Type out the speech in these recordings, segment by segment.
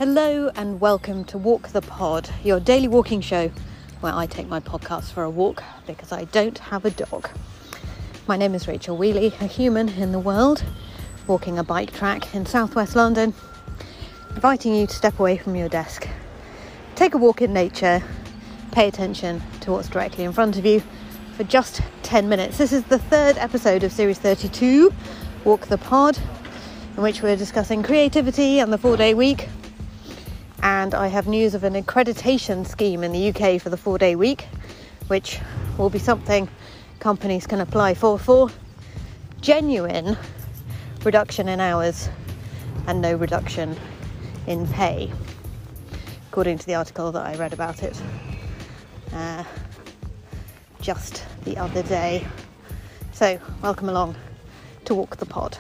Hello and welcome to Walk the Pod, your daily walking show where I take my podcast for a walk because I don't have a dog. My name is Rachel Wheely, a human in the world, walking a bike track in southwest London, inviting you to step away from your desk, take a walk in nature, pay attention to what's directly in front of you for just 10 minutes. This is the third episode of Series 32, Walk the Pod, in which we're discussing creativity and the 4-day week. And I have news of an accreditation scheme in the UK for the 4-day week, which will be something companies can apply for genuine reduction in hours and no reduction in pay, according to the article that I read about it just the other day. So welcome along to Walk the Pod.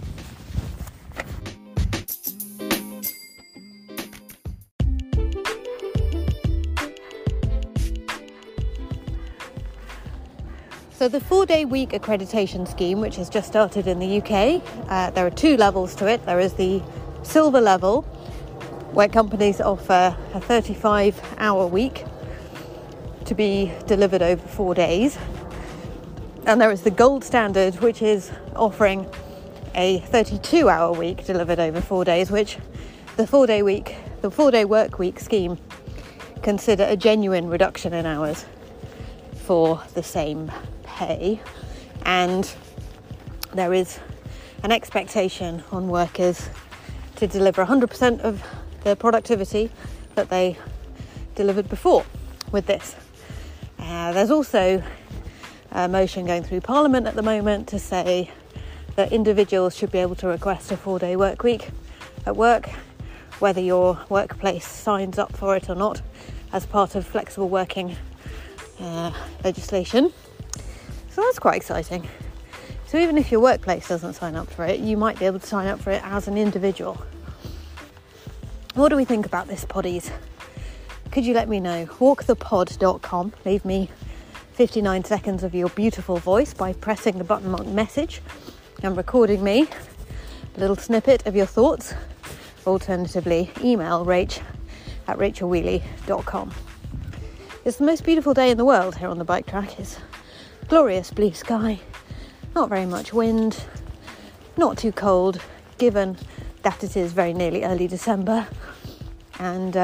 So the 4-day week accreditation scheme, which has just started in the UK, there are two levels to it. There is the silver level, where companies offer a 35-hour week to be delivered over 4 days. And there is the gold standard, which is offering a 32-hour week delivered over 4 days, which the 4-day work week scheme consider a genuine reduction in hours for the same pay. And there is an expectation on workers to deliver 100% of the productivity that they delivered before with this. There's also a motion going through Parliament at the moment to say that individuals should be able to request a 4-day work week at work, whether your workplace signs up for it or not, as part of flexible working legislation. So that's quite exciting. So even if your workplace doesn't sign up for it, you might be able to sign up for it as an individual. What do we think about this, poddies? Could you let me know? walkthepod.com. Leave me 59 seconds of your beautiful voice by pressing the button marked message and recording me a little snippet of your thoughts. Alternatively, email rach@rachelwheely.com. It's the most beautiful day in the world here on the bike track. It's glorious blue sky, not very much wind, not too cold, given that it is very nearly early December, and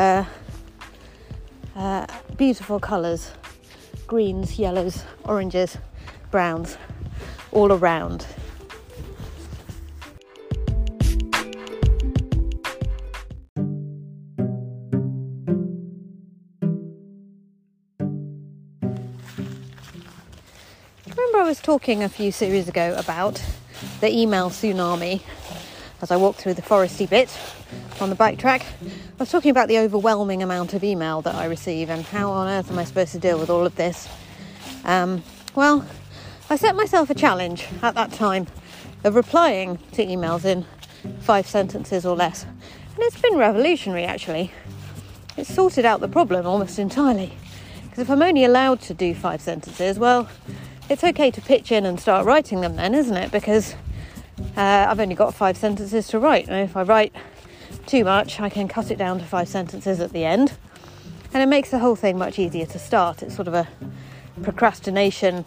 beautiful colours, greens, yellows, oranges, browns, all around. I was talking a few series ago about the email tsunami as I walked through the foresty bit on the bike track. I was talking about the overwhelming amount of email that I receive and how on earth am I supposed to deal with all of this. Well, I set myself a challenge at that time of replying to emails in 5 sentences or less, and it's been revolutionary actually. It's sorted out the problem almost entirely, because if I'm only allowed to do 5 sentences, well, it's okay to pitch in and start writing them then, isn't it? Because I've only got 5 sentences to write. And if I write too much, I can cut it down to 5 sentences at the end. And it makes the whole thing much easier to start. It's sort of a procrastination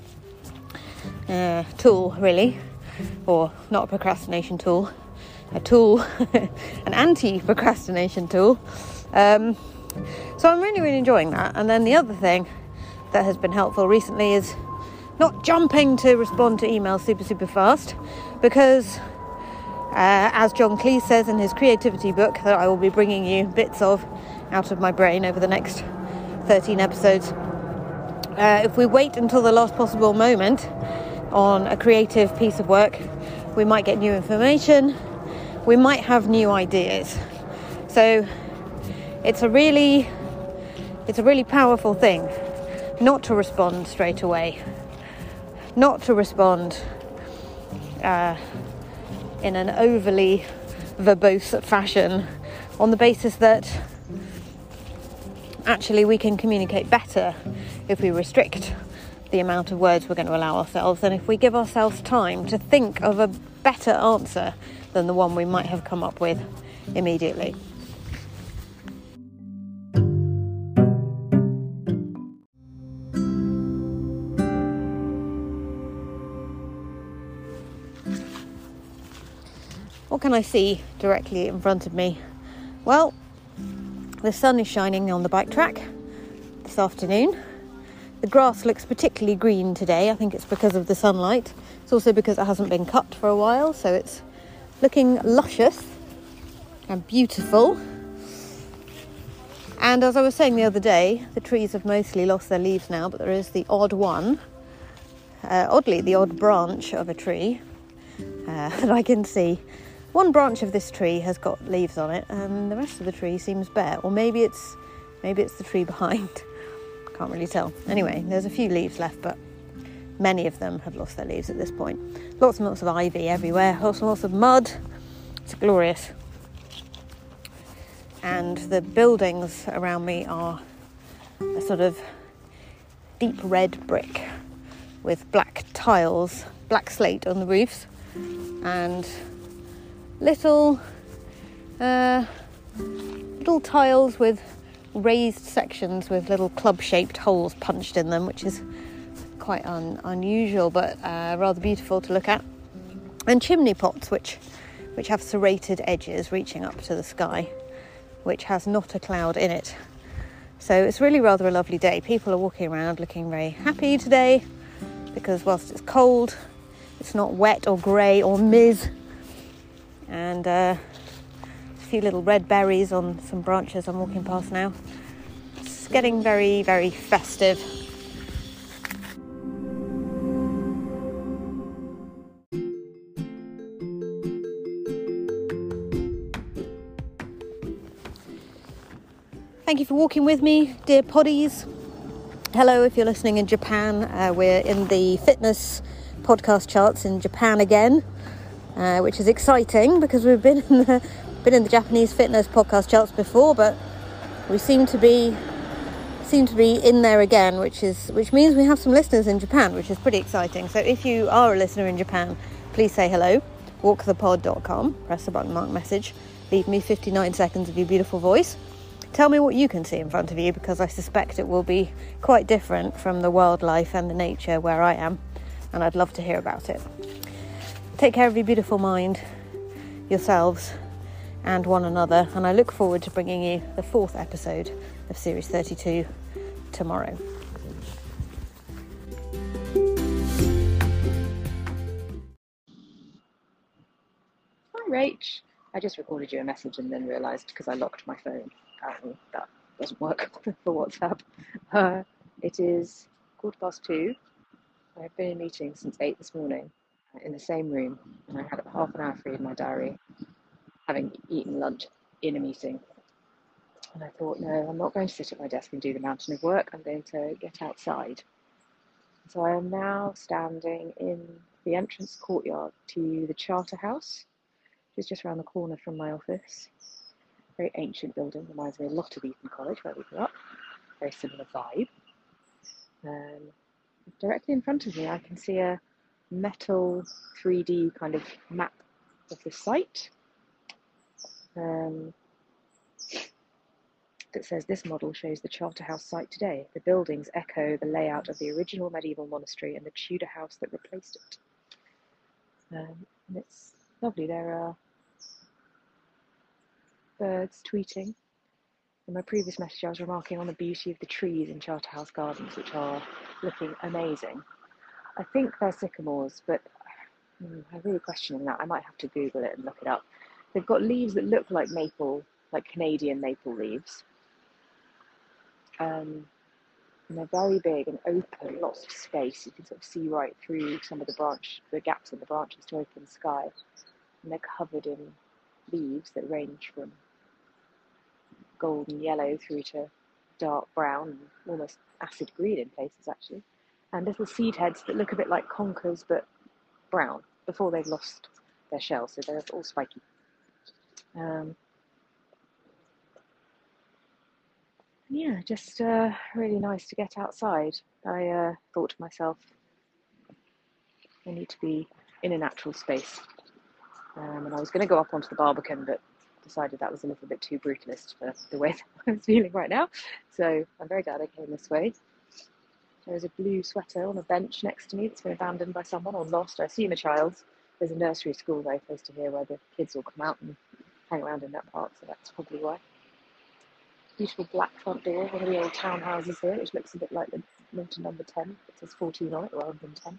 tool, really. Or not a procrastination tool. A tool, an anti-procrastination tool. So I'm really, really enjoying that. And then the other thing that has been helpful recently is not jumping to respond to emails super fast, because as John Cleese says in his creativity book that I will be bringing you bits of out of my brain over the next 13 episodes, if we wait until the last possible moment on a creative piece of work, we might get new information, we might have new ideas. So it's a really powerful thing not to respond straight away. Not to respond in an overly verbose fashion on the basis that actually we can communicate better if we restrict the amount of words we're going to allow ourselves, and if we give ourselves time to think of a better answer than the one we might have come up with immediately. What can I see directly in front of me? Well, the sun is shining on the bike track this afternoon. The grass looks particularly green today. I think it's because of the sunlight. It's also because it hasn't been cut for a while, so it's looking luscious and beautiful. And as I was saying the other day, the trees have mostly lost their leaves now, but there is the odd one, oddly the odd branch of a tree that I can see. One branch of this tree has got leaves on it and the rest of the tree seems bare, or maybe it's the tree behind. Can't really tell. Anyway, there's a few leaves left, but many of them have lost their leaves at this point. Lots and lots of ivy everywhere, lots and lots of mud. It's glorious. And the buildings around me are a sort of deep red brick with black tiles, black slate on the roofs, and little tiles with raised sections with little club-shaped holes punched in them, which is quite unusual, but rather beautiful to look at. And chimney pots, which have serrated edges reaching up to the sky, which has not a cloud in it. So it's really rather a lovely day. People are walking around looking very happy today because whilst it's cold, it's not wet or grey or miz. And a few little red berries on some branches I'm walking past now. It's getting very, very festive. Thank you for walking with me, dear poddies. Hello, if you're listening in Japan. We're in the fitness podcast charts in Japan again, which is exciting because we've been in the Japanese fitness podcast charts before, but we seem to be in there again, which means we have some listeners in Japan, which is pretty exciting. So if you are a listener in Japan, please say hello. Walkthepod.com, press the button mark message, leave me 59 seconds of your beautiful voice. Tell me what you can see in front of you, because I suspect it will be quite different from the wildlife and the nature where I am, and I'd love to hear about it. Take care of your beautiful mind, yourselves, and one another, and I look forward to bringing you the 4th episode of Series 32 tomorrow. Hi Rach, I just recorded you a message and then realised because I locked my phone, apparently that doesn't work for WhatsApp. It is 2:15. I've been in meetings since 8 this morning in the same room, and I had half an hour free in my diary, having eaten lunch in a meeting. And I thought, no, I'm not going to sit at my desk and do the mountain of work. I'm going to get outside. So I am now standing in the entrance courtyard to the Charter House, which is just around the corner from my office. Very ancient building, reminds me a lot of Eton College where we grew up. Very similar vibe. Directly in front of me I can see a metal 3D kind of map of the site. That says this model shows the Charter House site today. The buildings echo the layout of the original medieval monastery and the Tudor house that replaced it. And it's lovely. There are birds tweeting. In my previous message I was remarking on the beauty of the trees in Charterhouse Gardens, which are looking amazing. I think they're sycamores, but I'm really questioning that. I might have to Google it and look it up. They've got leaves that look like maple, like Canadian maple leaves. And they're very big and open, lots of space. You can sort of see right through some of the gaps in the branches to open sky. And they're covered in leaves that range from golden yellow through to dark brown, almost acid green in places actually. And little seed heads that look a bit like conkers but brown before they've lost their shell, so they're all spiky. Yeah, just really nice to get outside. I thought to myself, I need to be in a natural space. And I was going to go up onto the Barbican, but decided that was a little bit too brutalist for the way that I was feeling right now. So I'm very glad I came this way. There is a blue sweater on a bench next to me that's been abandoned by someone or lost, I assume a child. There's a nursery school very close to here where the kids will come out and hang around in that park, so that's probably why. Beautiful black front door, one of the old townhouses here, which looks a bit like the Milton number 10. It says 14 on it rather than 10.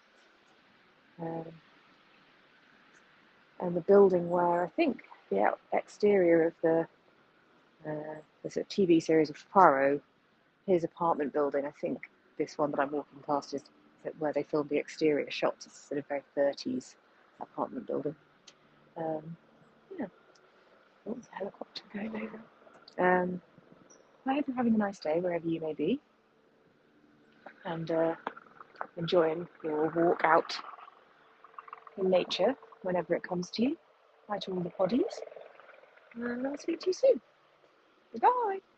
And the building where I think the exterior of the sort of TV series of Poirot, his apartment building, I think this one that I'm walking past is where they filmed the exterior shots. It's sort of very 30s apartment building. Yeah. Oh, there's a helicopter going over. I hope you're having a nice day wherever you may be, and enjoying your walk out in nature whenever it comes to you. Hi to all the poddies, and I'll speak to you soon. Goodbye.